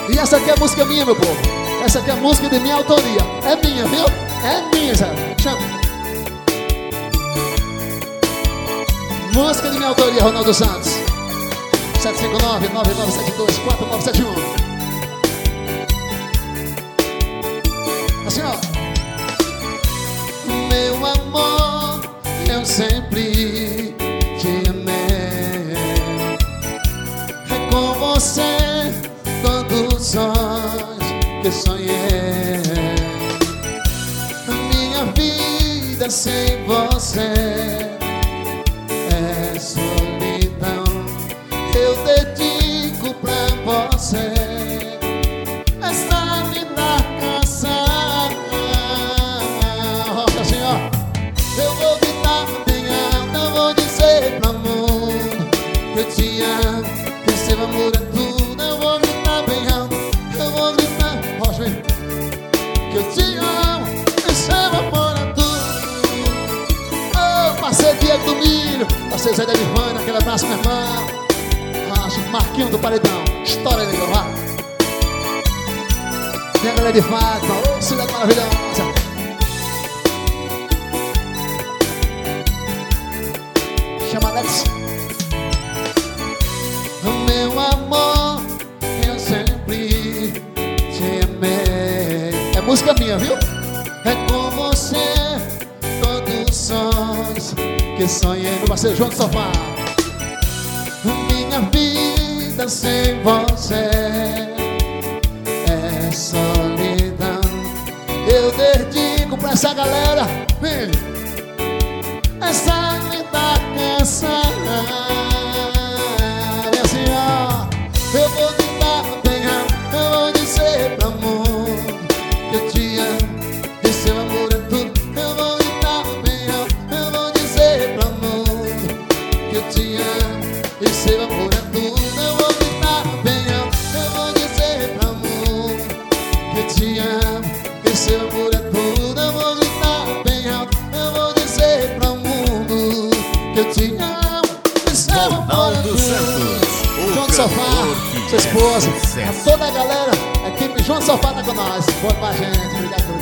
E essa aqui é música minha, meu povo. Essa aqui é música de minha autoria. É minha, viu? É minha, Zé. Chama. Música de minha autoria, Ronaldo Santos. 759-9972-4971. Assim, ó. Meu amor, eu sempre te amei. É com você todos os sonhos que sonhei. Minha vida sem você é solidão. Eu dedico pra você essa linda canção. Rocha assim, ó. Eu vou gritar bem alto, eu vou dizer pro mundo que eu te amo, que seu amor é tudo. Eu vou gritar bem alto, eu vou gritar, Rocha, vem, que eu te amo, que seu amor é tudo. Oh, parceiro Diego do Milho, parceiro Zé da Livana, aquele abraço, meu irmão. Marquinho do Paredão, história legal, vá. Tem a galera de Fátima, ô cidade maravilhosa. Chama Alex. Meu amor, eu sempre te amei. É música minha, viu? É com você todos os sonhos que sonhei. Meu parceiro João do Sofá. Minha vida sem você é solidão. Eu dedico pra essa galera, vem, essa linda canção. E assim, ó, eu vou gritar bem alto, eu vou dizer pro mundo que eu te amo, que seu amor é tudo. Eu vou gritar bem alto, eu vou dizer pro mundo que eu te amo, e seu amor é tudo. Eu vou gritar bem alto, eu vou dizer pra mundo que eu te amo, que seu amor é tudo. Eu vou gritar bem alto, eu vou dizer pra mundo que eu te amo, que seu amor é tudo. João do Sofá, sua esposa, a toda a galera, a equipe João do Sofá tá com nós. Boa pra gente, obrigado.